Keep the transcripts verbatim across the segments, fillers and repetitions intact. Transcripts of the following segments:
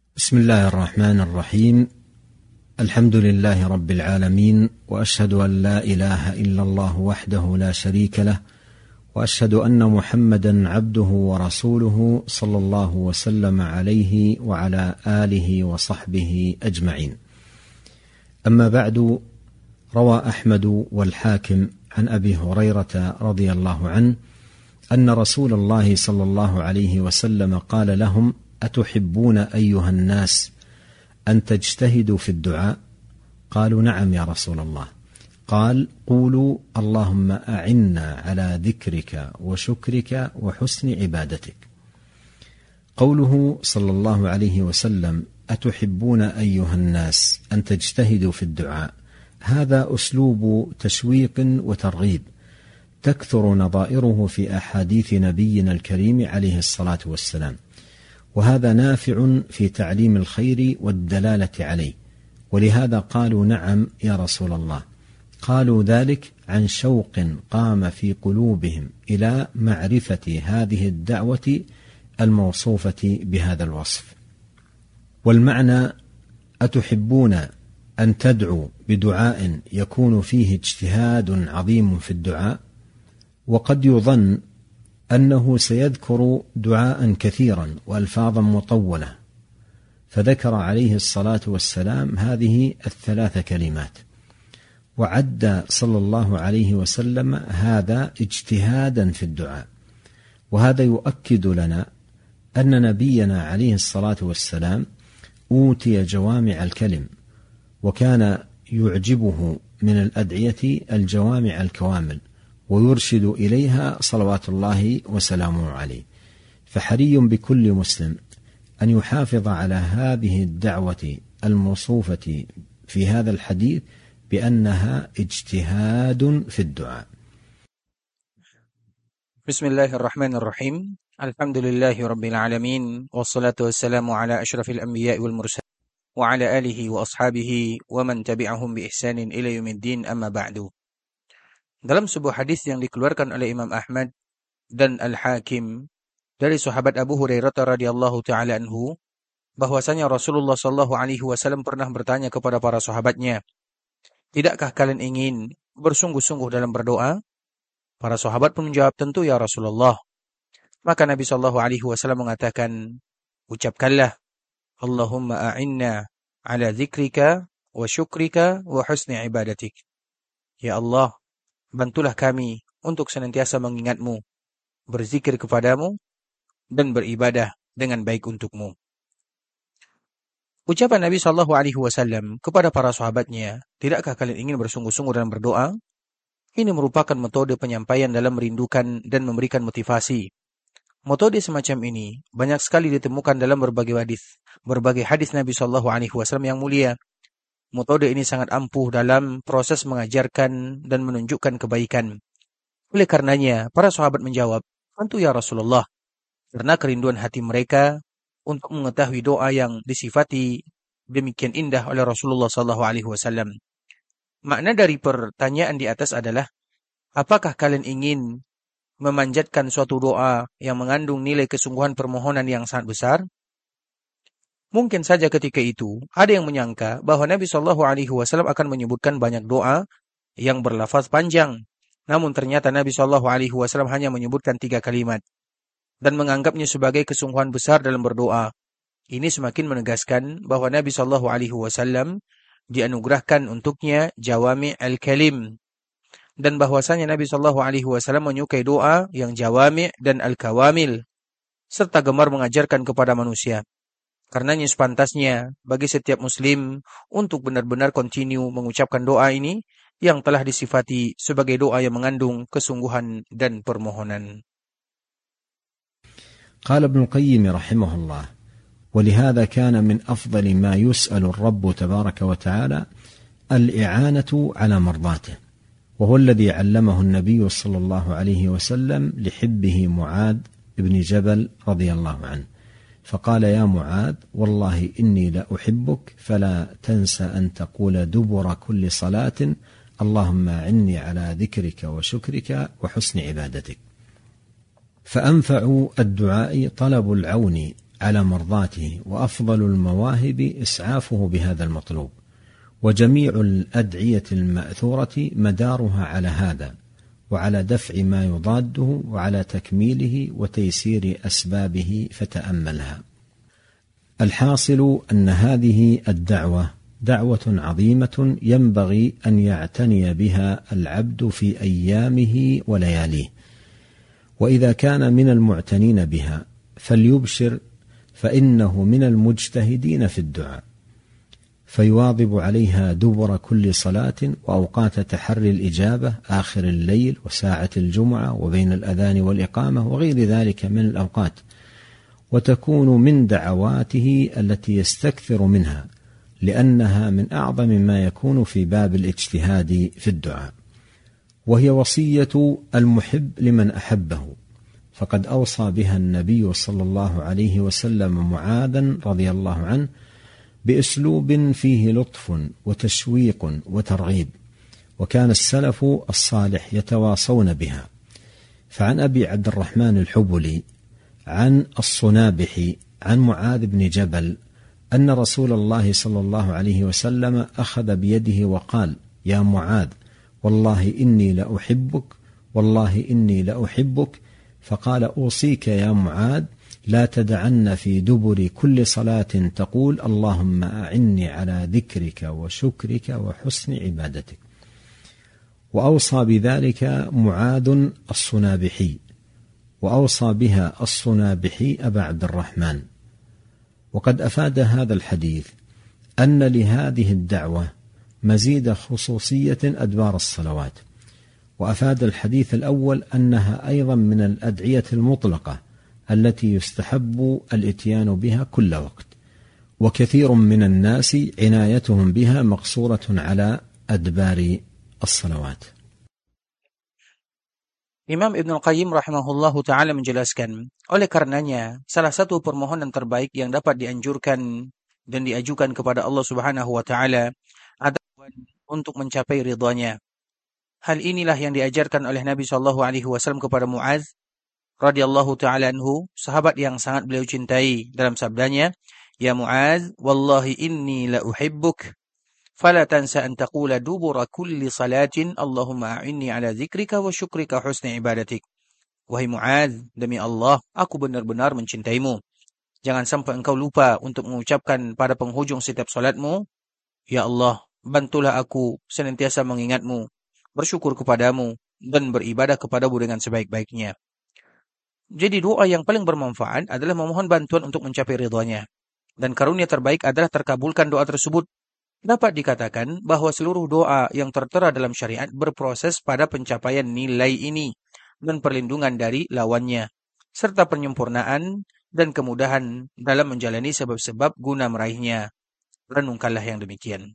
بسم الله الرحمن الرحيم. الحمد لله رب العالمين، وأشهد أن لا إله إلا الله وحده لا شريك له، وأشهد أن محمدا عبده ورسوله صلى الله وسلم عليه وعلى آله وصحبه أجمعين. أما بعد، روى أحمد والحاكم عن أبي هريرة رضي الله عنه أن رسول الله صلى الله عليه وسلم قال لهم: أتحبون أيها الناس أن تجتهدوا في الدعاء؟ قالوا: نعم يا رسول الله. قال: قولوا: اللهم أعنا على ذكرك وشكرك وحسن عبادتك. قوله صلى الله عليه وسلم: أتحبون أيها الناس أن تجتهدوا في الدعاء، هذا أسلوب تشويق وترغيب تكثر نظائره في أحاديث نبينا الكريم عليه الصلاة والسلام، وهذا نافع في تعليم الخير والدلالة عليه، ولهذا قالوا: نعم يا رسول الله. قالوا ذلك عن شوق قام في قلوبهم إلى معرفة هذه الدعوة الموصوفة بهذا الوصف. والمعنى: أتحبون أن تدعوا بدعاء يكون فيه اجتهاد عظيم في الدعاء؟ وقد يظن أنه سيذكر دعاء كثيرا وألفاظا مطولة، فذكر عليه الصلاة والسلام هذه الثلاث كلمات، وعد صلى الله عليه وسلم هذا اجتهادا في الدعاء. وهذا يؤكد لنا أن نبينا عليه الصلاة والسلام أوتي جوامع الكلم، وكان يعجبه من الأدعية الجوامع الكوامل، ويرشد إليها صلوات الله وسلامه عليه. فحري بكل مسلم أن يحافظ على هذه الدعوة الموصوفة في هذا الحديث بأنها اجتهاد في الدعاء. بسم الله الرحمن الرحيم. الحمد لله رب العالمين، والصلاة والسلام على أشرف الأنبياء والمرسلين وعلى آله وأصحابه ومن تبعهم بإحسان إلى يوم الدين. أما بعد. Dalam sebuah hadis yang dikeluarkan oleh Imam Ahmad dan Al-Hakim dari sahabat Abu Hurairah radhiyallahu taala anhu, bahwasanya Rasulullah sallallahu alaihi wasallam pernah bertanya kepada para sahabatnya, "Tidakkah kalian ingin bersungguh-sungguh dalam berdoa?" Para sahabat pun menjawab, "Tentu ya Rasulullah." Maka Nabi sallallahu alaihi wasallam mengatakan, "Ucapkanlah, Allahumma a'inna ala dzikrika wa syukrika wa husni ibadatik." Ya Allah, bantulah kami untuk senantiasa mengingatmu, berzikir kepadamu, dan beribadah dengan baik untukmu. Ucapan Nabi shallallahu alaihi wasallam kepada para sahabatnya, "Tidakkah kalian ingin bersungguh-sungguh dalam berdoa?" Ini merupakan metode penyampaian dalam merindukan dan memberikan motivasi. Metode semacam ini banyak sekali ditemukan dalam berbagai hadis, berbagai hadis Nabi shallallahu alaihi wasallam yang mulia. Metode ini sangat ampuh dalam proses mengajarkan dan menunjukkan kebaikan. Oleh karenanya, para sahabat menjawab, "Tentu ya Rasulullah," karena kerinduan hati mereka untuk mengetahui doa yang disifati demikian indah oleh Rasulullah sallallahu alaihi wasallam. Makna dari pertanyaan di atas adalah, apakah kalian ingin memanjatkan suatu doa yang mengandung nilai kesungguhan permohonan yang sangat besar? Mungkin saja ketika itu ada yang menyangka bahwa Nabi shallallahu alaihi wasallam akan menyebutkan banyak doa yang berlafaz panjang. Namun ternyata Nabi shallallahu alaihi wasallam hanya menyebutkan tiga kalimat dan menganggapnya sebagai kesungguhan besar dalam berdoa. Ini semakin menegaskan bahwa Nabi shallallahu alaihi wasallam dianugerahkan untuknya jawami al-kalim, dan bahwasanya Nabi shallallahu alaihi wasallam menyukai doa yang jawami dan al-kawamil, serta gemar mengajarkan kepada manusia. Karenanya sepantasnya bagi setiap muslim untuk benar-benar kontinu mengucapkan doa ini yang telah disifati sebagai doa yang mengandung kesungguhan dan permohonan. قال ابن القيم رحمه الله: ولهذا كان من أفضل ما يسأل الرب تبارك وتعالى الإعانة على مرضاته، وهو الذي علمه النبي صلى الله عليه وسلم لحبه معاذ بن جبل رضي الله عنه، فقال: يا معاذ، والله إني لأحبك، فلا تنس أن تقول دبر كل صلاة: اللهم أعني على ذكرك وشكرك وحسن عبادتك. فأنفع الدعاء طلب العون على مرضاته، وأفضل المواهب إسعافه بهذا المطلوب. وجميع الأدعية المأثورة مدارها على هذا، وعلى دفع ما يضاده، وعلى تكميله وتيسير أسبابه، فتأملها. الحاصل أن هذه الدعوة دعوة عظيمة ينبغي أن يعتني بها العبد في أيامه ولياليه، وإذا كان من المعتنين بها فليبشر، فإنه من المجتهدين في الدعاء، فيواظب عليها دبر كل صلاة، وأوقات تحري الإجابة، آخر الليل، وساعة الجمعة، وبين الأذان والإقامة، وغير ذلك من الأوقات، وتكون من دعواته التي يستكثر منها، لأنها من أعظم ما يكون في باب الاجتهاد في الدعاء. وهي وصية المحب لمن أحبه، فقد أوصى بها النبي صلى الله عليه وسلم معاذا رضي الله عنه بأسلوب فيه لطف وتشويق وترغيب، وكان السلف الصالح يتواصون بها. فعن أبي عبد الرحمن الحبلي عن الصنابحي عن معاذ بن جبل أن رسول الله صلى الله عليه وسلم أخذ بيده وقال: يا معاذ، والله إني لأحبك، والله إني لأحبك. فقال: أوصيك يا معاذ لا تدعن في دبر كل صلاة تقول: اللهم أعني على ذكرك وشكرك وحسن عبادتك. وأوصى بذلك معاذ الصنابحي، وأوصى بها الصنابحي أبا عبد الرحمن. وقد أفاد هذا الحديث أن لهذه الدعوة مزيد خصوصية أدبار الصلوات. وأفاد الحديث الأول أنها أيضا من الأدعية المطلقة التي يستحب الإتيان بها كل وقت، وكثير من الناس عنايتهم بها مقصورة على أدبار الصلوات. Imam Ibnul Qayyim rahimahullahu ta'ala menjelaskan, oleh karenanya, salah satu permohonan terbaik yang dapat dianjurkan dan diajukan kepada Allah subhanahu wa ta'ala adalah untuk mencapai ridhanya. Hal inilah yang diajarkan oleh Nabi shallallahu alaihi wasallam kepada Mu'adz radhiyallahu ta'ala anhu, sahabat yang sangat beliau cintai, dalam sabdanya, Ya Mu'adz, wallahi inni la uhibbuk, fala tansa an taqula dubura kulli salatin Allahumma a'inni ala zikrika wa syukrika husni ibadatik. Wahai Mu'adz, demi Allah, aku benar-benar mencintaimu. Jangan sampai engkau lupa untuk mengucapkan pada penghujung setiap salatmu, Ya Allah, bantulah aku senantiasa mengingatmu, bersyukur kepadamu, dan beribadah kepadamu dengan sebaik-baiknya. Jadi doa yang paling bermanfaat adalah memohon bantuan untuk mencapai ridhanya. Dan karunia terbaik adalah terkabulkan doa tersebut. Dapat dikatakan bahwa seluruh doa yang tertera dalam syariat berproses pada pencapaian nilai ini dan perlindungan dari lawannya, serta penyempurnaan dan kemudahan dalam menjalani sebab-sebab guna meraihnya. Renungkanlah yang demikian.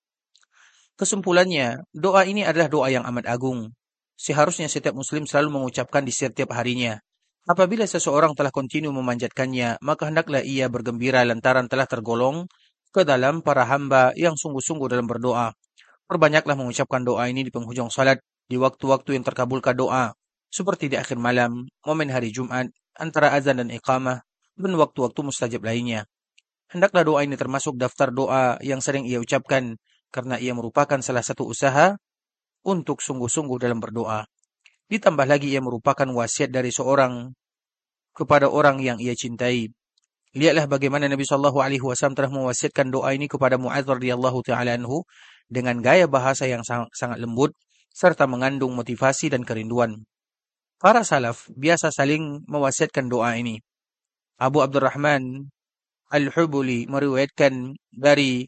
Kesimpulannya, doa ini adalah doa yang amat agung. Seharusnya setiap muslim selalu mengucapkan di setiap harinya. Apabila seseorang telah kontinu memanjatkannya, maka hendaklah ia bergembira lantaran telah tergolong ke dalam para hamba yang sungguh-sungguh dalam berdoa. Perbanyaklah mengucapkan doa ini di penghujung salat, di waktu-waktu yang terkabulkan doa, seperti di akhir malam, momen hari Jumat, antara azan dan iqamah, dan waktu-waktu mustajab lainnya. Hendaklah doa ini termasuk daftar doa yang sering ia ucapkan, karena ia merupakan salah satu usaha untuk sungguh-sungguh dalam berdoa. Ditambah lagi ia merupakan wasiat dari seorang kepada orang yang ia cintai. Lihatlah bagaimana Nabi shallallahu alaihi wasallam telah mewasiatkan doa ini kepada Mu'adz radhiyallahu ta'ala anhu dengan gaya bahasa yang sangat, sangat lembut serta mengandung motivasi dan kerinduan. Para salaf biasa saling mewasiatkan doa ini. Abu Abdurrahman Al-Hubuli meriwayatkan dari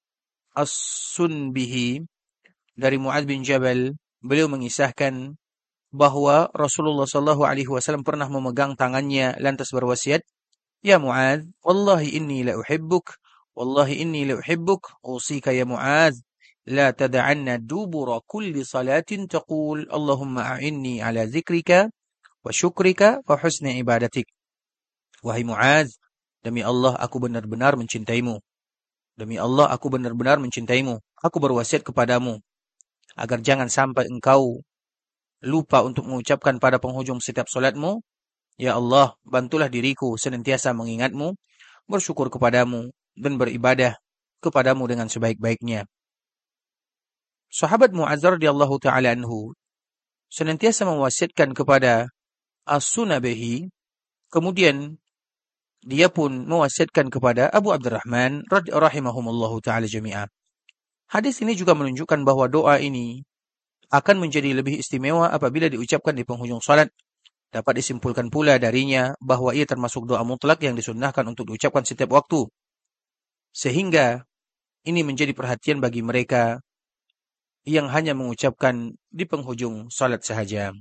As-Sunbihi dari Mu'adz bin Jabal, beliau mengisahkan bahwa Rasulullah shallallahu alaihi wasallam pernah memegang tangannya lantas berwasiat, Ya Mu'adz, wallahi inni la uhibbuk, wallahi inni la uhibbuk, usika ya Mu'adz, la tada'anna dubura kulli salatin taqul, Allahumma a'inni ala zikrika wa syukrika wa husni ibadatik. Wahai Mu'adz, demi Allah aku benar-benar mencintaimu. Demi Allah aku benar-benar mencintaimu. Aku berwasiat kepadamu, agar jangan sampai engkau lupa untuk mengucapkan pada penghujung setiap solatmu, Ya Allah, bantulah diriku senantiasa mengingatmu, bersyukur kepadamu, dan beribadah kepadamu dengan sebaik-baiknya. Sahabat Mu'adz radhiyallahu ta'ala anhu senantiasa mewasiatkan kepada As-Sunabihi, kemudian dia pun mewasiatkan kepada Abu Abdurrahman rahimahumullahu ta'ala jami'ah. Hadis ini juga menunjukkan bahwa doa ini akan menjadi lebih istimewa apabila diucapkan di penghujung salat. Dapat disimpulkan pula darinya bahwa ia termasuk doa mutlak yang disunnahkan untuk diucapkan setiap waktu. Sehingga ini menjadi perhatian bagi mereka yang hanya mengucapkan di penghujung salat sahaja.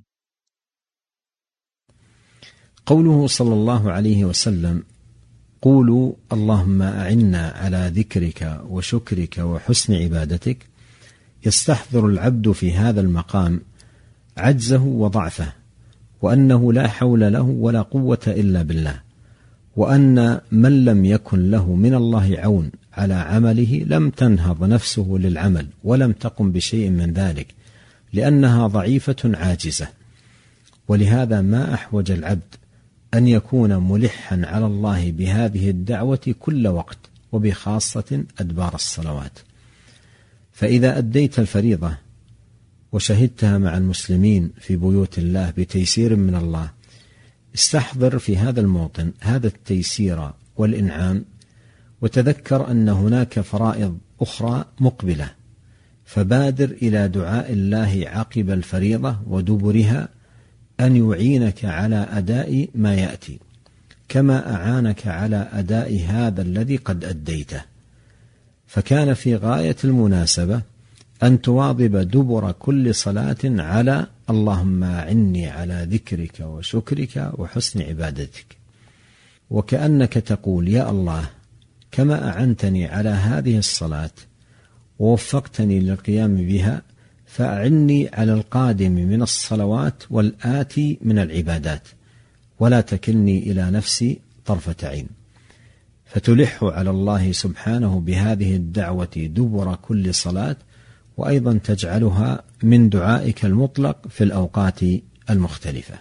قوله صلى الله عليه وسلم: قولوا اللهم أعنا على ذكرك وشكرك وحسن عبادتك، يستحضر العبد في هذا المقام عجزه وضعفه، وأنه لا حول له ولا قوة إلا بالله، وأن من لم يكن له من الله عون على عمله لم تنهض نفسه للعمل ولم تقم بشيء من ذلك، لأنها ضعيفة عاجزة. ولهذا ما أحوج العبد أن يكون ملحا على الله بهذه الدعوة كل وقت، وبخاصة أدبار الصلوات. فإذا أديت الفريضة وشهدتها مع المسلمين في بيوت الله بتيسير من الله، استحضر في هذا الموطن هذا التيسير والإنعام، وتذكر أن هناك فرائض أخرى مقبلة، فبادر إلى دعاء الله عقب الفريضة ودبرها أن يعينك على أداء ما يأتي، كما أعانك على أداء هذا الذي قد أديته. فكان في غاية المناسبة أن تواظب دبر كل صلاة على اللهم أعني على ذكرك وشكرك وحسن عبادتك، وكأنك تقول: يا الله، كما أعنتني على هذه الصلاة ووفقتني للقيام بها، فأعني على القادم من الصلوات والآتي من العبادات، ولا تكلني إلى نفسي طرفة عين. فتلح على الله سبحانه بهذه الدعوة دبر كل صلاة، وأيضا تجعلها من دعائك المطلق في الأوقات المختلفة.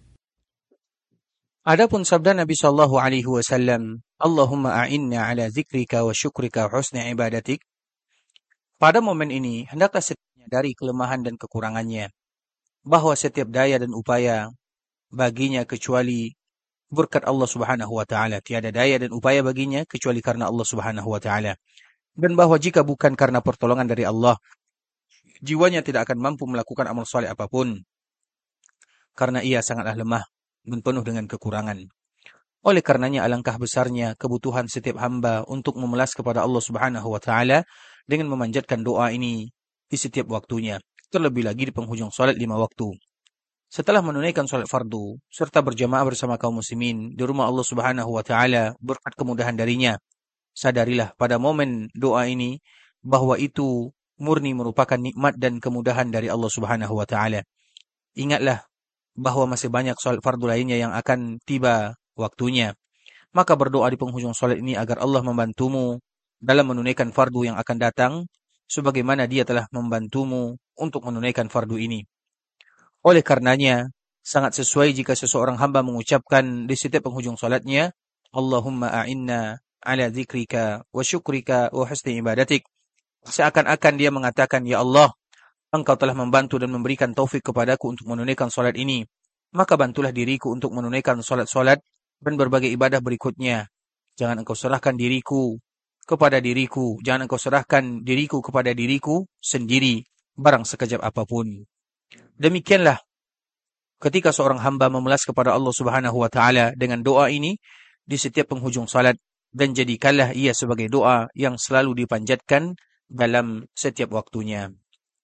Adapun sabda Nabi sallallahu alaihi wasallam, Allahumma a'inna ala zikrika wa syukrika wa husni ibadatik, pada momen ini hendaklah setiapnya dari kelemahan dan kekurangannya, bahwa setiap daya dan upaya baginya kecuali berkat Allah subhanahu wa ta'ala. Tiada daya dan upaya baginya kecuali karena Allah subhanahu wa ta'ala. Dan bahwa jika bukan karena pertolongan dari Allah, jiwanya tidak akan mampu melakukan amal saleh apapun, karena ia sangatlah lemah dan penuh dengan kekurangan. Oleh karenanya alangkah besarnya kebutuhan setiap hamba untuk memelas kepada Allah subhanahu wa ta'ala dengan memanjatkan doa ini di setiap waktunya, terlebih lagi di penghujung salat lima waktu. Setelah menunaikan salat fardu serta berjamaah bersama kaum muslimin di rumah Allah subhanahu wa ta'ala berkat kemudahan darinya, sadarilah pada momen doa ini bahwa itu murni merupakan nikmat dan kemudahan dari Allah subhanahu wa ta'ala. Ingatlah bahwa masih banyak salat fardu lainnya yang akan tiba waktunya. Maka berdoa di penghujung salat ini agar Allah membantumu dalam menunaikan fardu yang akan datang, sebagaimana dia telah membantumu untuk menunaikan fardu ini. Oleh karenanya, sangat sesuai jika seseorang hamba mengucapkan di setiap penghujung salatnya, Allahumma a'inna ala zikrika wa syukrika wa husni ibadatik. Seakan-akan dia mengatakan, ya Allah, Engkau telah membantu dan memberikan taufik kepadaku untuk menunaikan salat ini, maka bantulah diriku untuk menunaikan salat-salat dan berbagai ibadah berikutnya. Jangan Engkau serahkan diriku kepada diriku, jangan Engkau serahkan diriku kepada diriku sendiri, barang sekejap apapun. Demikianlah ketika seorang hamba memelas kepada Allah subhanahu wa ta'ala dengan doa ini di setiap penghujung salat, dan jadikanlah ia sebagai doa yang selalu dipanjatkan dalam setiap waktunya.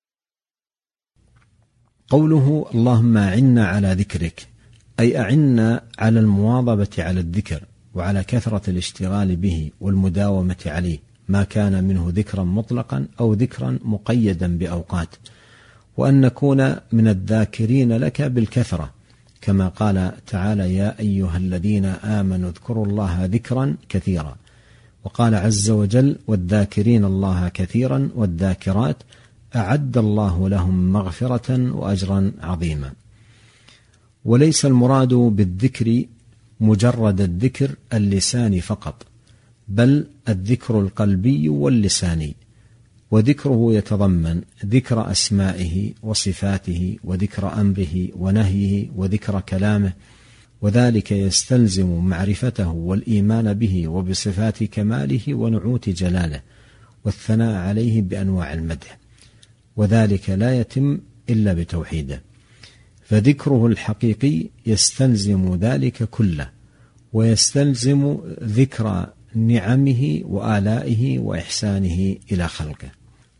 قوله اللهم أعنا على ذكرك، أي أعنا على المواظبة على الذكر وعلى كثرة الاشتغال به والمداومة عليه، ما كان منه ذكرا مطلقا أو ذكرا مقيدا بأوقات، وأن نكون من الذاكرين لك بالكثرة، كما قال تعالى: يا أيها الذين آمنوا اذكروا الله ذكرا كثيرا. وقال عز وجل: والذاكرين الله كثيرا والذاكرات أعد الله لهم مغفرة وأجرا عظيما. وليس المراد بالذكر مجرد الذكر اللساني فقط، بل الذكر القلبي واللساني، وذكره يتضمن ذكر أسمائه وصفاته وذكر أمره ونهيه وذكر كلامه، وذلك يستلزم معرفته والإيمان به وبصفات كماله ونعوت جلاله والثناء عليه بأنواع المدح، وذلك لا يتم إلا بتوحيده، فذكره الحقيقي يستلزم ذلك كله، ويستلزم ذكر نعمه وآلائه وإحسانه إلى خلقه.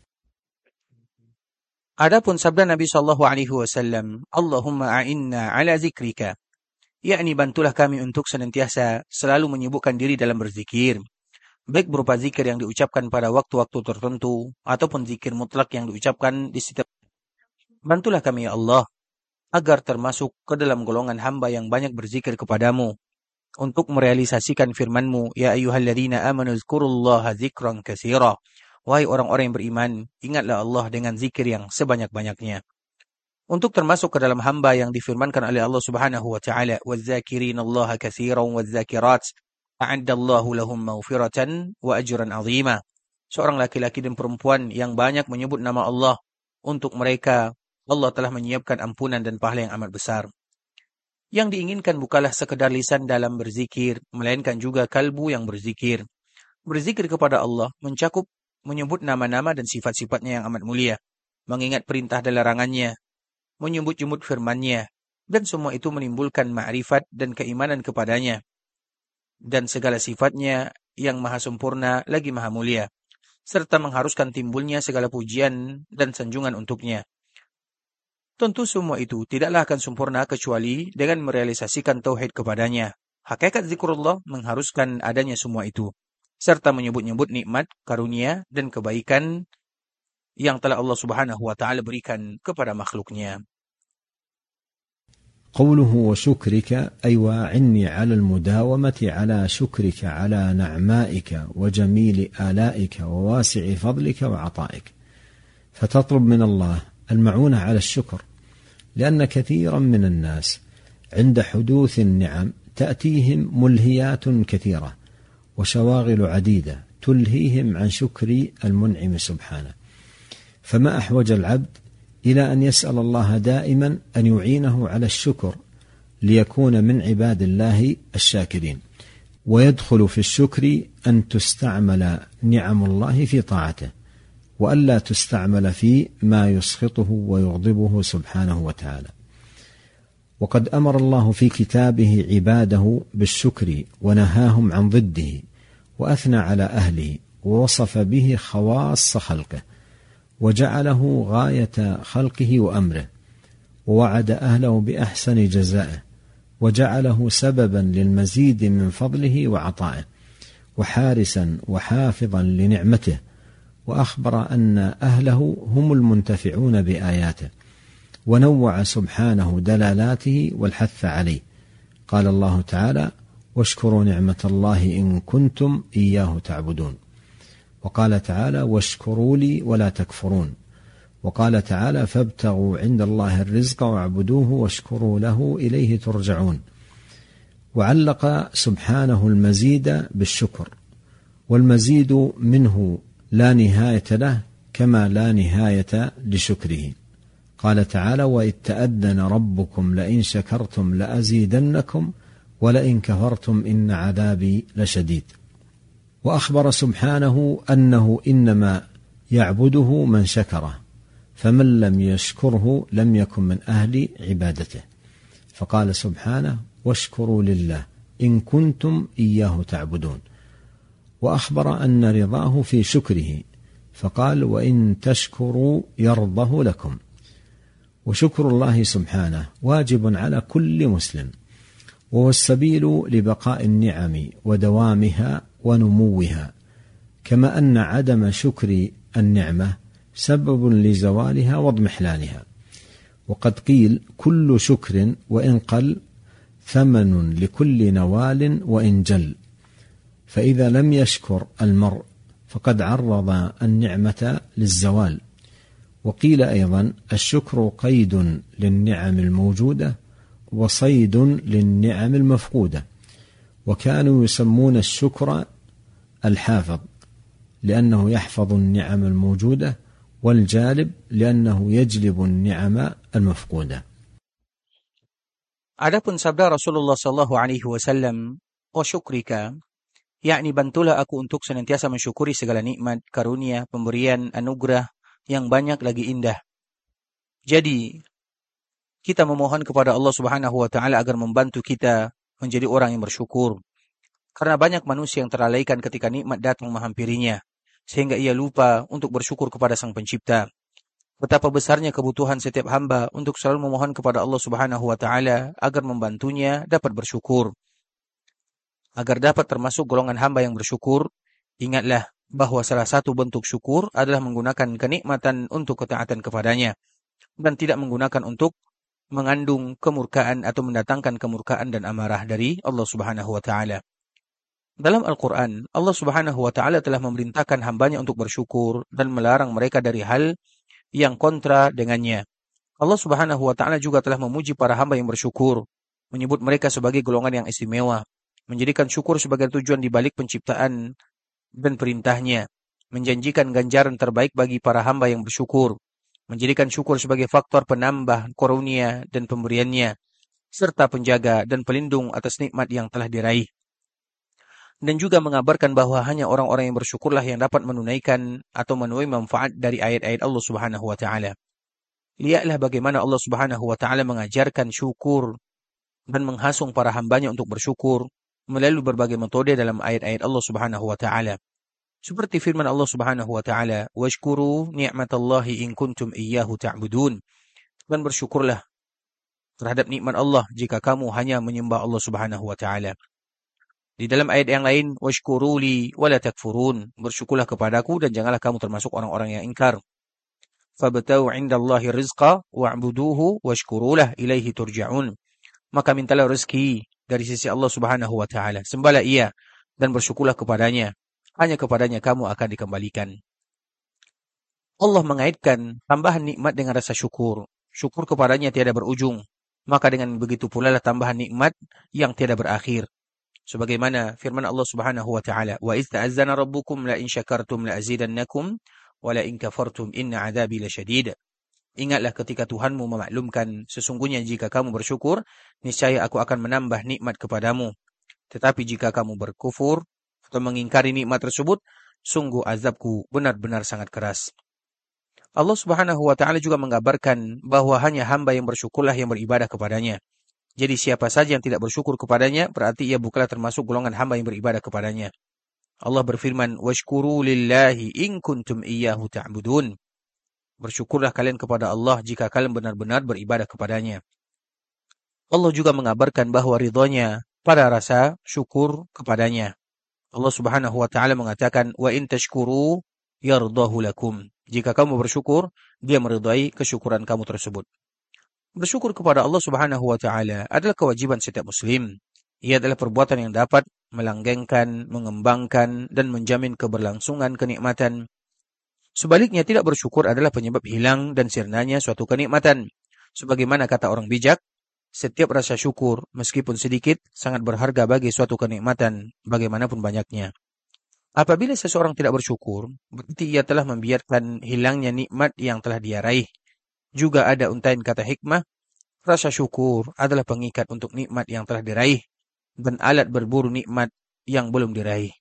Adapun sabda Nabi sallallahu alaihi wasallam, Allahumma a'inna ala zikrika, yakni bantulah kami untuk senantiasa selalu menyibukkan diri dalam berzikir, baik berupa zikir yang diucapkan pada waktu-waktu tertentu ataupun zikir mutlak yang diucapkan di setiap. Bantulah kami ya Allah agar termasuk ke dalam golongan hamba yang banyak berzikir kepadamu untuk merealisasikan firman-Mu, ya ayyuhalladzina amanu dzkurullaha dzikran katsira. Wahai orang-orang yang beriman, ingatlah Allah dengan zikir yang sebanyak-banyaknya. Untuk termasuk ke dalam hamba yang difirmankan oleh Allah Subhanahu wa taala, "Wadz-dzakirinallaha katsiran wadz-dzakirat, a'addallahu lahum maghfiratan wa ajran 'azima." Seorang laki-laki dan perempuan yang banyak menyebut nama Allah, untuk mereka Allah telah menyiapkan ampunan dan pahala yang amat besar. Yang diinginkan bukanlah sekedar lisan dalam berzikir, melainkan juga kalbu yang berzikir. Berzikir kepada Allah mencakup menyebut nama-nama dan sifat-sifatnya yang amat mulia, mengingat perintah dan larangannya, menyebut-nyebut firman-Nya, dan semua itu menimbulkan ma'rifat dan keimanan kepadanya, dan segala sifatnya yang maha sempurna lagi maha mulia, serta mengharuskan timbulnya segala pujian dan sanjungan untuknya. Tentu semua itu tidaklah akan sempurna kecuali dengan merealisasikan tauhid kepadanya. Hakikat zikrullah mengharuskan adanya semua itu, serta menyebut-nyebut nikmat, karunia, dan kebaikan yang telah Allah Subhanahu wa taala berikan kepada makhluknya. قوله وشكرك أي واعني على المداومة على شكرك على نعمائك وجميل آلائك وواسع فضلك وعطائك، فتطلب من الله المعونة على الشكر، لأن كثيرا من الناس عند حدوث النعم تأتيهم ملهيات كثيرة وشواغل عديدة تلهيهم عن شكر المنعم سبحانه، فما أحوج العبد إلى أن يسأل الله دائما أن يعينه على الشكر ليكون من عباد الله الشاكرين. ويدخل في الشكر أن تستعمل نعم الله في طاعته، وألا تستعمل في ما يسخطه ويغضبه سبحانه وتعالى. وقد أمر الله في كتابه عباده بالشكر ونهاهم عن ضده، وأثنى على أهله ووصف به خواص خلقه، وجعله غاية خلقه وأمره، ووعد أهله بأحسن جزائه، وجعله سببا للمزيد من فضله وعطائه، وحارسا وحافظا لنعمته، وأخبر أن أهله هم المنتفعون بآياته، ونوع سبحانه دلالاته والحث عليه. قال الله تعالى: واشكروا نعمة الله إن كنتم إياه تعبدون. وقال تعالى: واشكروا لي ولا تكفرون. وقال تعالى: فابتغوا عند الله الرزق واعبدوه واشكروا له إليه ترجعون. وعلق سبحانه المزيد بالشكر، والمزيد منه لا نهاية له كما لا نهاية لشكره. قال تعالى: وإذ تأذن ربكم لئن شكرتم لأزيدنكم ولئن كفرتم إن عذابي لشديد. وأخبر سبحانه أنه إنما يعبده من شكره، فمن لم يشكره لم يكن من أهل عبادته، فقال سبحانه: واشكروا لله إن كنتم إياه تعبدون. وأخبر أن رضاه في شكره، فقال: وإن تشكروا يرضه لكم. وشكر الله سبحانه واجب على كل مسلم، وهو السبيل لبقاء النعم ودوامها ونموها، كما أن عدم شكر النعمة سبب لزوالها واضمحلالها. وقد قيل: كل شكر وإن قل ثمن لكل نوال وإن جل. فإذا لم يشكر المرء فقد عرض النعمة للزوال. وقيل أيضا: الشكر قيد للنعم الموجودة، وصيد للنعم المفقودة، وكانوا يسمون الشكر الحافظ لأنه يحفظ النعم الموجودة، والجالب لأنه يجلب النعم المفقودة. Adapun sabda Rasulullah sallallahu alaihi wasallam, "O syukrika," yakni bantulah aku untuk senantiasa mensyukuri segala nikmat, karunia, pemberian, anugerah yang banyak lagi indah. Jadi, kita memohon kepada Allah Subhanahu wa taala agar membantu kita menjadi orang yang bersyukur. Karena banyak manusia yang terlalaikan ketika nikmat datang menghampirinya, sehingga ia lupa untuk bersyukur kepada Sang Pencipta. Betapa besarnya kebutuhan setiap hamba untuk selalu memohon kepada Allah Subhanahu wa taala agar membantunya dapat bersyukur. Agar dapat termasuk golongan hamba yang bersyukur, ingatlah bahwa salah satu bentuk syukur adalah menggunakan kenikmatan untuk ketaatan kepadanya, dan tidak menggunakan untuk mengandung kemurkaan atau mendatangkan kemurkaan dan amarah dari Allah Subhanahu wa taala. Dalam Al-Quran, Allah Subhanahu wa taala telah memerintahkan hambanya untuk bersyukur dan melarang mereka dari hal yang kontra dengannya. Allah Subhanahu wa taala juga telah memuji para hamba yang bersyukur, menyebut mereka sebagai golongan yang istimewa, menjadikan syukur sebagai tujuan di balik penciptaan dan perintahnya, menjanjikan ganjaran terbaik bagi para hamba yang bersyukur, menjadikan syukur sebagai faktor penambah karunia dan pemberiannya, serta penjaga dan pelindung atas nikmat yang telah diraih. Dan juga mengabarkan bahwa hanya orang-orang yang bersyukurlah yang dapat menunaikan atau menuai manfaat dari ayat-ayat Allah Subhanahu wa taala. Lihatlah bagaimana Allah Subhanahu wa taala mengajarkan syukur dan menghasung para hambanya untuk bersyukur melalui berbagai metode dalam ayat-ayat Allah Subhanahu wa taala. Seperti firman Allah Subhanahu wa taala, "Washkuru ni'matallahi in kuntum iyyahu ta'budun." Dan bersyukurlah terhadap nikmat Allah jika kamu hanya menyembah Allah Subhanahu wa taala. Di dalam ayat yang lain, washkuruli wala takfurun, bersyukurlah kepadaku dan janganlah kamu termasuk orang-orang yang ingkar. Fabtau 'indallahi rizqa wa'buduhu washkurulah ilaihi turja'un. Maka mintalah rezeki dari sisi Allah Subhanahu wa taala, sembahlah Ia dan bersyukurlah kepadanya. Hanya kepadanya kamu akan dikembalikan. Allah mengaitkan tambahan nikmat dengan rasa syukur. Syukur kepadanya tiada berujung. Maka dengan begitu pula lah tambahan nikmat yang tiada berakhir. Sebagaimana firman Allah Subhanahu wa taala, "Wa idz ta'azzana rabbukum la in syakartum la azidannakum wa la in kafartum inna 'adzabi lasyadid." Ingatlah ketika Tuhanmu memaklumkan, sesungguhnya jika kamu bersyukur, niscaya aku akan menambah nikmat kepadamu. Tetapi jika kamu berkufur atau mengingkari nikmat tersebut, sungguh azabku benar-benar sangat keras. Allah Subhanahu wa taala juga mengabarkan bahwa hanya hamba yang bersyukurlah yang beribadah kepadanya. Jadi siapa saja yang tidak bersyukur kepadanya, berarti ia bukanlah termasuk golongan hamba yang beribadah kepadanya. Allah berfirman, "Washkuru lillahi in kuntum iyyahu ta'budun." Bersyukurlah kalian kepada Allah jika kalian benar-benar beribadah kepadanya. Allah juga mengabarkan bahwa ridhonya pada rasa syukur kepadanya. Allah Subhanahu wa taala mengatakan, "Wa in tashkuru yardahu lakum." Jika kamu bersyukur, Dia meridai kesyukuran kamu tersebut. Bersyukur kepada Allah Subhanahu wa taala adalah kewajiban setiap muslim. Ia adalah perbuatan yang dapat melanggengkan, mengembangkan, dan menjamin keberlangsungan kenikmatan. Sebaliknya, tidak bersyukur adalah penyebab hilang dan sirnanya suatu kenikmatan. Sebagaimana kata orang bijak, setiap rasa syukur, meskipun sedikit, sangat berharga bagi suatu kenikmatan, bagaimanapun banyaknya. Apabila seseorang tidak bersyukur, berarti ia telah membiarkan hilangnya nikmat yang telah dia raih. Juga ada untaian kata hikmah, rasa syukur adalah pengikat untuk nikmat yang telah diraih dan alat berburu nikmat yang belum diraih.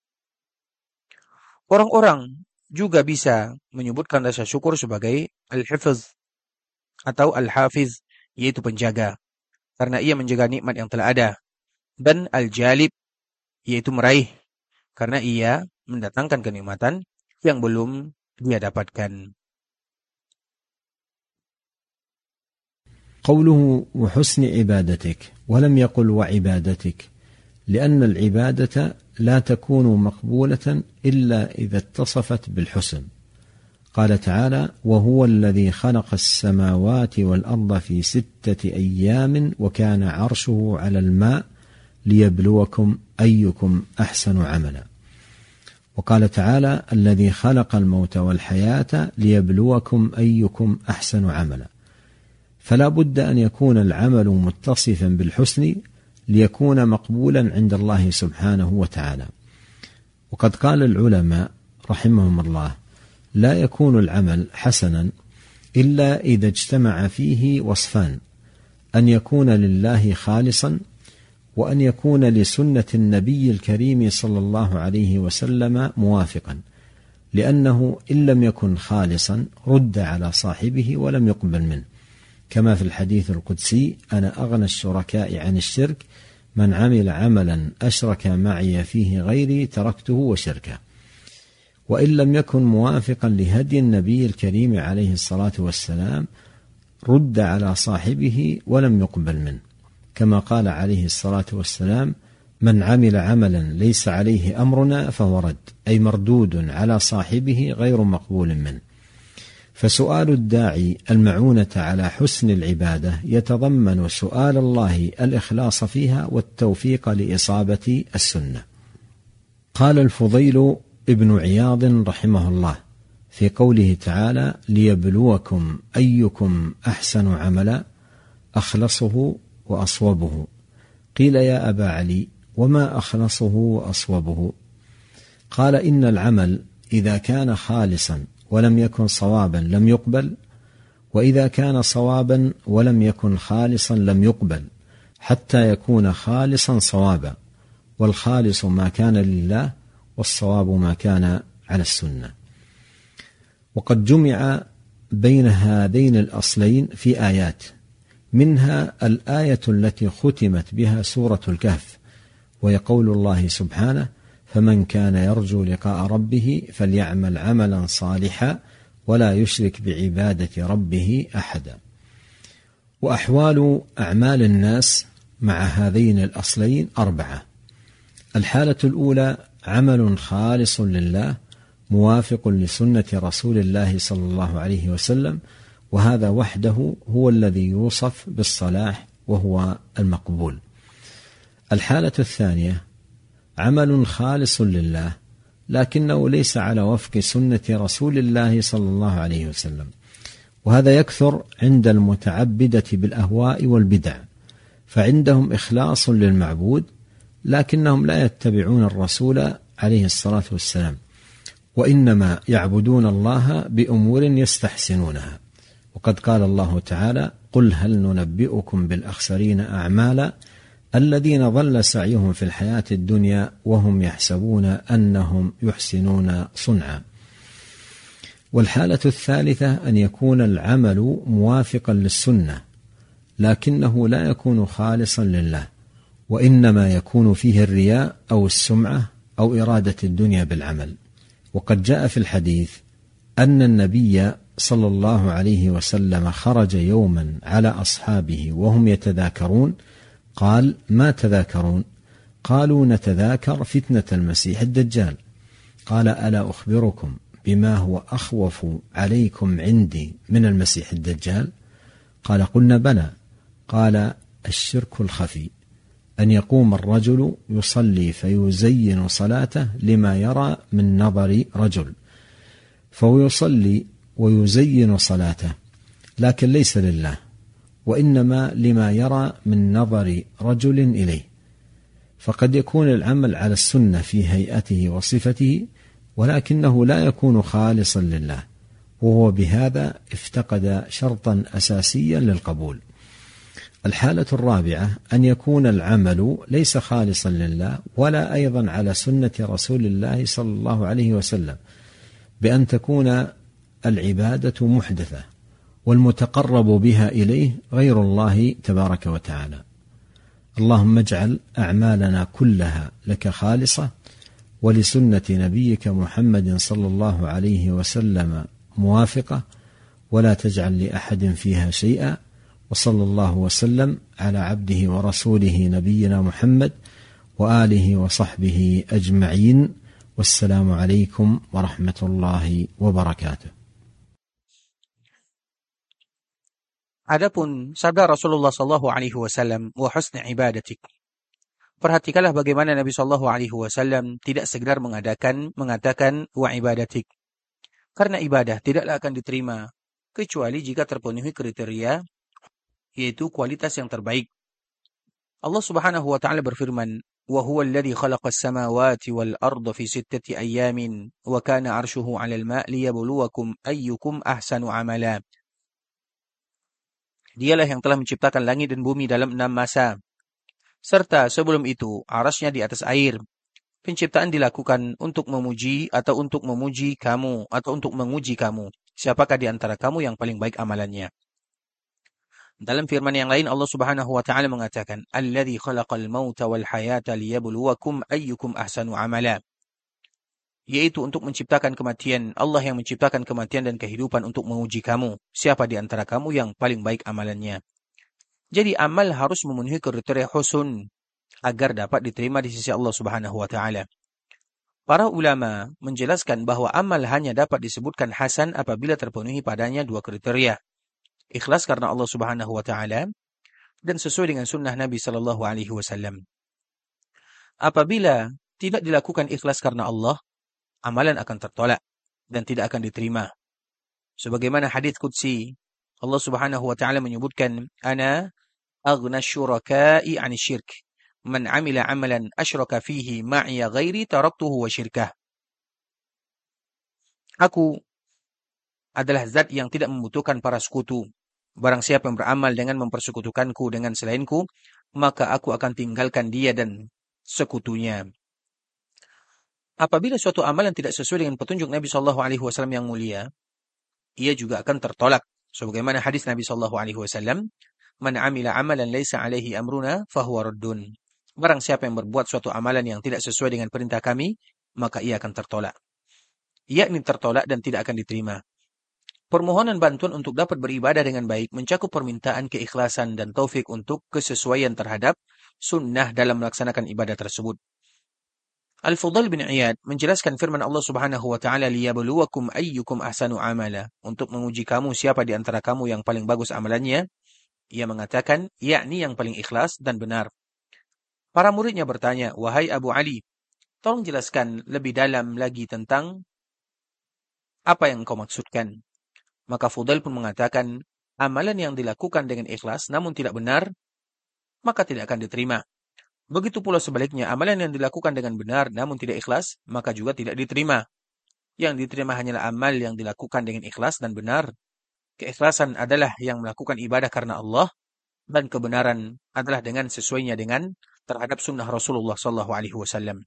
Orang-orang juga bisa menyebutkan rasa syukur sebagai al-hifiz atau al-hafiz, yaitu penjaga, karena ia menjaga nikmat yang telah ada, dan al-jalib, yaitu meraih, karena ia mendatangkan kenikmatan yang belum dia dapatkan. قوله وحسن عبادتك ولم يقل وعبادتك، لأن العبادة لا تكون مقبولة إلا إذا اتصفت بالحسن. قال تعالى: وهو الذي خلق السماوات والأرض في ستة أيام وكان عرشه على الماء ليبلوكم أيكم أحسن عملا. وقال تعالى: الذي خلق الموت والحياة ليبلوكم أيكم أحسن عملا. فلا بد أن يكون العمل متصفا بالحسن ليكون مقبولا عند الله سبحانه وتعالى. وقد قال العلماء رحمهم الله: لا يكون العمل حسنا إلا إذا اجتمع فيه وصفان: أن يكون لله خالصا، وأن يكون لسنة النبي الكريم صلى الله عليه وسلم موافقا، لأنه إن لم يكن خالصا رد على صاحبه ولم يقبل منه، كما في الحديث القدسي: أنا أغنى الشركاء عن الشرك، من عمل عملا أشرك معي فيه غيري تركته وشركه. وإن لم يكن موافقا لهدي النبي الكريم عليه الصلاة والسلام رد على صاحبه ولم يقبل منه، كما قال عليه الصلاة والسلام: من عمل عملا ليس عليه أمرنا فهو رد، أي مردود على صاحبه غير مقبول منه. فسؤال الداعي المعونة على حسن العبادة يتضمن سؤال الله الإخلاص فيها والتوفيق لإصابة السنة. قال الفضيل ابن عياض رحمه الله في قوله تعالى: ليبلوكم أيكم أحسن عملا أخلصه وأصوبه. قيل: يا أبا علي، وما أخلصه وأصوبه؟ قال: إن العمل إذا كان خالصا ولم يكن صوابا لم يقبل، وإذا كان صوابا ولم يكن خالصا لم يقبل، حتى يكون خالصا صوابا، والخالص ما كان لله، والصواب ما كان على السنة. وقد جمع بين هذين الأصلين في آيات، منها الآية التي ختمت بها سورة الكهف، وهي قول الله سبحانه: فمن كان يرجو لقاء ربه فليعمل عملا صالحا ولا يشرك بعبادة ربه أحدا. وأحوال أعمال الناس مع هذين الأصلين أربعة: الحالة الأولى عمل خالص لله موافق لسنة رسول الله صلى الله عليه وسلم، وهذا وحده هو الذي يوصف بالصلاح وهو المقبول. الحالة الثانية عمل خالص لله لكنه ليس على وفق سنة رسول الله صلى الله عليه وسلم، وهذا يكثر عند المتعبدة بالأهواء والبدع، فعندهم إخلاص للمعبود لكنهم لا يتبعون الرسول عليه الصلاة والسلام، وإنما يعبدون الله بأمور يستحسنونها. وقد قال الله تعالى: قل هل ننبئكم بالأخسرين أعمالا الذين ضل سعيهم في الحياة الدنيا وهم يحسبون أنهم يحسنون صنعا. والحالة الثالثة أن يكون العمل موافقا للسنة لكنه لا يكون خالصا لله، وإنما يكون فيه الرياء أو السمعة أو إرادة الدنيا بالعمل. وقد جاء في الحديث أن النبي صلى الله عليه وسلم خرج يوما على أصحابه وهم يتذاكرون، قال: ما تذاكرون؟ قالوا: نتذاكر فتنة المسيح الدجال. قال: ألا أخبركم بما هو أخوف عليكم عندي من المسيح الدجال؟ قال: قلنا بلى. قال: الشرك الخفي، أن يقوم الرجل يصلي فيزين صلاته لما يرى من نظر رجل، فهو يصلي ويزين صلاته لكن ليس لله، وإنما لما يرى من نظر رجل إليه. فقد يكون العمل على السنة في هيئته وصفته ولكنه لا يكون خالصا لله، وهو بهذا افتقد شرطا أساسيا للقبول. الحالة الرابعة أن يكون العمل ليس خالصا لله ولا أيضا على سنة رسول الله صلى الله عليه وسلم، بأن تكون العبادة محدثة والمتقرب بها إليه غير الله تبارك وتعالى. اللهم اجعل أعمالنا كلها لك خالصة ولسنة نبيك محمد صلى الله عليه وسلم موافقة، ولا تجعل لأحد فيها شيئا. وصلى الله وسلم على عبده ورسوله نبينا محمد وآله وصحبه أجمعين، والسلام عليكم ورحمة الله wabarakatuh. Adapun sabda Rasulullah sallallahu alaihi wasallam, wa husni ibadatik. Perhatikanlah bagaimana Nabi sallallahu alaihi wasallam tidak sekedar mengadakan mengatakan wa ibadatik. Karena ibadah tidaklah akan diterima kecuali jika terpenuhi kriteria yaitu kualitas yang terbaik. Allah Subhanahu wa taala berfirman, "Wa huwa alladhi khalaqas samawati wal arda fi sittati ayyamin wa kana 'arshuhu 'alal ma' liyabluwakum ayyukum ahsanu 'amala." Dialah yang telah menciptakan langit dan bumi dalam enam masa. Serta sebelum itu, arasnya di atas air. Penciptaan dilakukan untuk memuji atau untuk memuji kamu atau untuk menguji kamu. Siapakah di antara kamu yang paling baik amalannya? Dalam firman yang lain Allah Subhanahu wa taala mengatakan, "Alladzi khalaqal mauta wal hayata liyabluwakum ayyukum ahsanu amala." Yaitu untuk menciptakan kematian. Allah yang menciptakan kematian dan kehidupan untuk menguji kamu. Siapa di antara kamu yang paling baik amalannya? Jadi amal harus memenuhi kriteria husn agar dapat diterima di sisi Allah Subhanahu wa taala. Para ulama menjelaskan bahwa amal hanya dapat disebutkan hasan apabila terpenuhi padanya dua kriteria. Ikhlas karena Allah Subhanahu wa taala dan sesuai dengan sunnah Nabi sallallahu alaihi wasallam. Apabila tidak dilakukan ikhlas karena Allah, amalan akan tertolak dan tidak akan diterima. Sebagaimana hadits qudsi, Allah Subhanahu wa taala menyebutkan, "Ana aghna syuraka'i 'ani syirk. Man 'amila 'amalan asyraka fihi ma'iya ghairi taraktuhu wa syirkah." Aku adalah zat yang tidak membutuhkan para sekutu. Barang siapa yang beramal dengan mempersekutukanku dengan selainku, maka aku akan tinggalkan dia dan sekutunya. Apabila suatu amalan tidak sesuai dengan petunjuk Nabi sallallahu alaihi wasallam yang mulia, ia juga akan tertolak. Sebagaimana hadis Nabi sallallahu alaihi wasallam, "Man 'amila 'amalan laisa 'alaihi amruna fahuwa raddun." Barang siapa yang berbuat suatu amalan yang tidak sesuai dengan perintah kami, maka ia akan tertolak. Yakni tertolak dan tidak akan diterima. Permohonan bantuan untuk dapat beribadah dengan baik mencakup permintaan keikhlasan dan taufik untuk kesesuaian terhadap sunnah dalam melaksanakan ibadah tersebut. Al-Fudail bin Iyad menjelaskan firman Allah Subhanahu wa taala, "Liyabluwakum ayyukum ahsanu amala." Untuk menguji kamu siapa di antara kamu yang paling bagus amalannya. Ia mengatakan, yakni yang paling ikhlas dan benar. Para muridnya bertanya, "Wahai Abu Ali, tolong jelaskan lebih dalam lagi tentang apa yang kau maksudkan." Maka Fudail pun mengatakan, amalan yang dilakukan dengan ikhlas namun tidak benar, maka tidak akan diterima. Begitu pula sebaliknya, amalan yang dilakukan dengan benar namun tidak ikhlas, maka juga tidak diterima. Yang diterima hanyalah amal yang dilakukan dengan ikhlas dan benar. Keikhlasan adalah yang melakukan ibadah karena Allah, dan kebenaran adalah dengan sesuainya dengan terhadap sunnah Rasulullah sallallahu alaihi wasallam.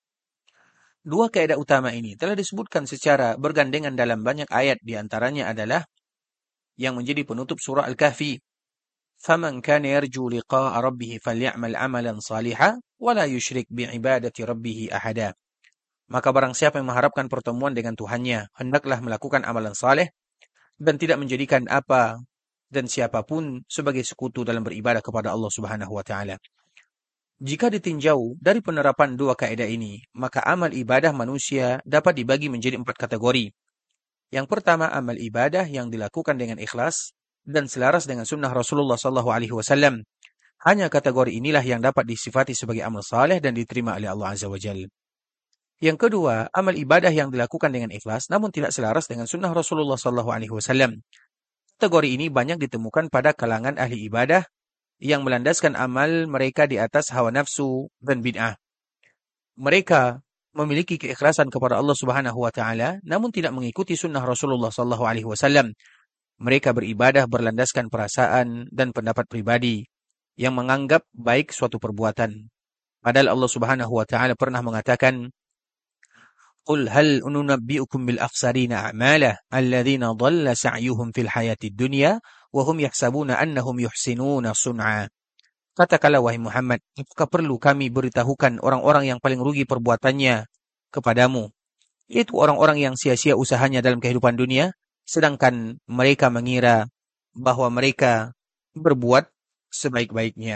Dua kaidah utama ini telah disebutkan secara bergandengan dalam banyak ayat, di antaranya adalah yang menjadi penutup surah Al-Kahfi. "Faman kana yarju liqa'a rabbih falyamal 'amalan shalihan wa la yusyrik bi'ibadati rabbih ahada." Maka barang siapa yang mengharapkan pertemuan dengan Tuhannya, hendaklah melakukan amalan saleh dan tidak menjadikan apa dan siapapun sebagai sekutu dalam beribadah kepada Allah Subhanahu wa taala. Jika ditinjau dari penerapan dua kaidah ini, maka amal ibadah manusia dapat dibagi menjadi empat kategori. Yang pertama, amal ibadah yang dilakukan dengan ikhlas dan selaras dengan sunnah Rasulullah sallallahu alaihi wasallam. Hanya kategori inilah yang dapat disifati sebagai amal saleh dan diterima oleh Allah Azza wa Jalla. Yang kedua, amal ibadah yang dilakukan dengan ikhlas namun tidak selaras dengan sunnah Rasulullah sallallahu alaihi wasallam. Kategori ini banyak ditemukan pada kalangan ahli ibadah yang melandaskan amal mereka di atas hawa nafsu dan bid'ah. Mereka memiliki keikhlasan kepada Allah Subhanahu wa taala namun tidak mengikuti sunnah Rasulullah sallallahu alaihi wasallam. Mereka beribadah berlandaskan perasaan dan pendapat pribadi yang menganggap baik suatu perbuatan. Padahal Allah Subhanahu wa taala pernah mengatakan, "Qul hal nunabbi'ukum bil akhsarina a'mala alladhina dhalla sa'yuhum fil hayatid dunya wa hum yahsabuna annahum yuhsinuna sun'a." Katakanlah wahai Muhammad, apakah perlu kami beritahukan orang-orang yang paling rugi perbuatannya kepadamu, yaitu orang-orang yang sia-sia usahanya dalam kehidupan dunia, sedangkan mereka mengira bahwa mereka berbuat sebaik-baiknya.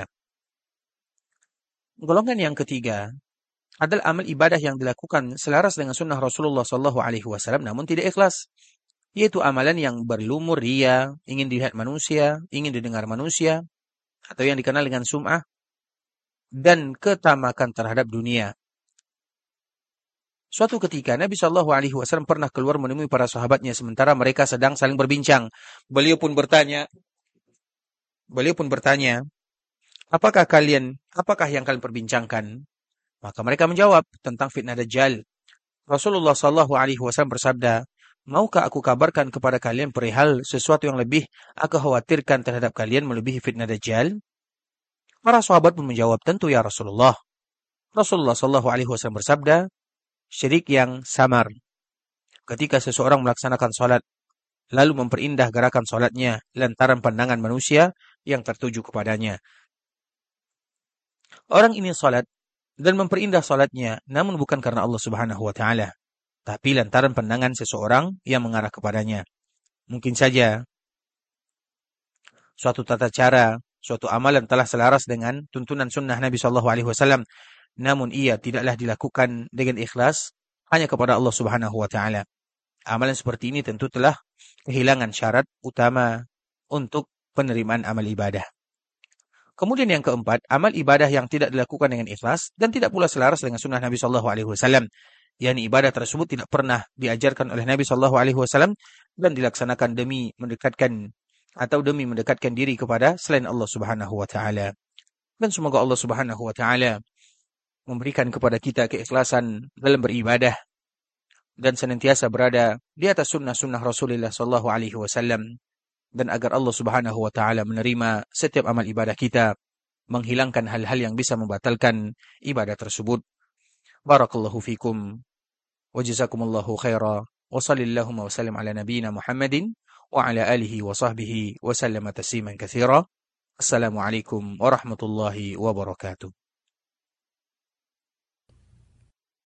Golongan yang ketiga adalah amal ibadah yang dilakukan selaras dengan sunnah Rasulullah sallallahu alaihi wasallam namun tidak ikhlas, yaitu amalan yang berlumur ria, ingin dilihat manusia, ingin didengar manusia, atau yang dikenal dengan sum'ah, dan ketamakan terhadap dunia. Suatu ketika Nabi sallallahu alaihi wasallam pernah keluar menemui para sahabatnya sementara mereka sedang saling berbincang. Beliau pun bertanya, Beliau pun bertanya, apakah kalian, apakah yang kalian perbincangkan? Maka mereka menjawab tentang fitnah Dajjal. Rasulullah Shallallahu Alaihi Wasallam bersabda, maukah aku kabarkan kepada kalian perihal sesuatu yang lebih aku khawatirkan terhadap kalian melebihi fitnah Dajjal? Para sahabat pun menjawab, tentu ya Rasulullah. Rasulullah Shallallahu Alaihi Wasallam bersabda, syirik yang samar. Ketika seseorang melaksanakan sholat, lalu memperindah gerakan sholatnya lantaran pandangan manusia yang tertuju kepadanya. Orang ini sholat dan memperindah sholatnya, namun bukan karena Allah Subhanahu wa Ta'ala, tapi lantaran pandangan seseorang yang mengarah kepadanya. Mungkin saja suatu tata cara, suatu amalan telah selaras dengan tuntunan sunnah Nabi Shallallahu Alaihi Wasallam, namun ia tidaklah dilakukan dengan ikhlas hanya kepada Allah Subhanahu wa Ta'ala. Amalan seperti ini tentu telah kehilangan syarat utama untuk penerimaan amal ibadah. Kemudian yang keempat, amal ibadah yang tidak dilakukan dengan ikhlas dan tidak pula selaras dengan sunnah Nabi Shallallahu Alaihi Wasallam, yakni ibadah tersebut tidak pernah diajarkan oleh Nabi Shallallahu Alaihi Wasallam dan dilaksanakan demi mendekatkan atau demi mendekatkan diri kepada selain Allah Subhanahu Wa Taala. Dan semoga Allah Subhanahu Wa Taala memberikan kepada kita keikhlasan dalam beribadah dan senantiasa berada di atas sunnah-sunnah Rasulullah Shallallahu Alaihi Wasallam, dan agar Allah Subhanahu Wa Taala menerima setiap amal ibadah kita, menghilangkan hal-hal yang bisa membatalkan ibadah tersebut. Barakallahu fikum wa jazakumullahu khaira wa sallallahu wa sallam ala nabiyyina Muhammadin wa ala alihi wa sahbihi wa sallama tasliman katsira. Assalamualaikum warahmatullahi wabarakatuh.